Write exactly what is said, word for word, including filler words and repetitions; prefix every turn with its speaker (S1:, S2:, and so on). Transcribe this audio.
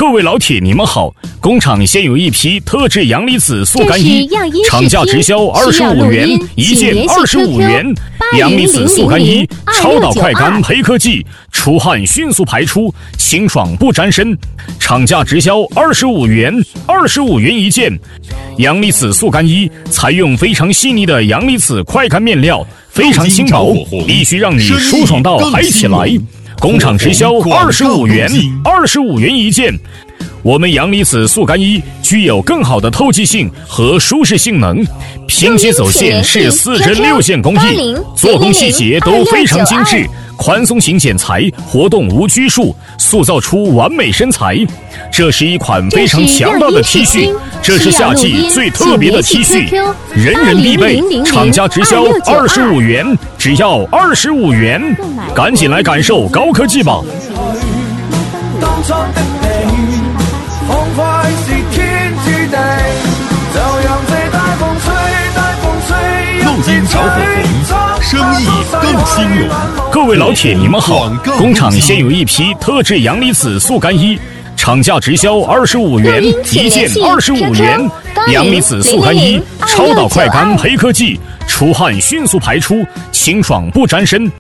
S1: 各位老铁，你们好！工厂现有一批特制阳离子速干衣，厂价直销二十五元一件，二十五元。阳离子速干衣，超导快干胚科技，出汗迅速排出，清爽不沾身。厂价直销二十五元，二十五元一件。阳离子速干衣采用非常细腻的阳离子快干面料，非常轻薄，必须让你舒爽到嗨起来。工厂直销二十五元，二十五元一件。我们阳离子速干衣具有更好的透气性和舒适性能，拼接走线是四针六线工艺，做工细节都非常精致，宽松型剪裁，活动无拘束，塑造出完美身材。这是一款非常强大的 T 恤，这是夏季最特别的 T 恤，人人必备。厂家直销二十五元，只要二十五元，赶紧来感受高科技吧！
S2: 录音找火红，生意更兴隆。
S1: 各位老铁，你们好！工厂现有一批特制阳离子速干衣，厂价直销二十五元一件，二十五元。阳离子速干衣，超导快干胚科技，出汗迅速排出，清爽不沾身。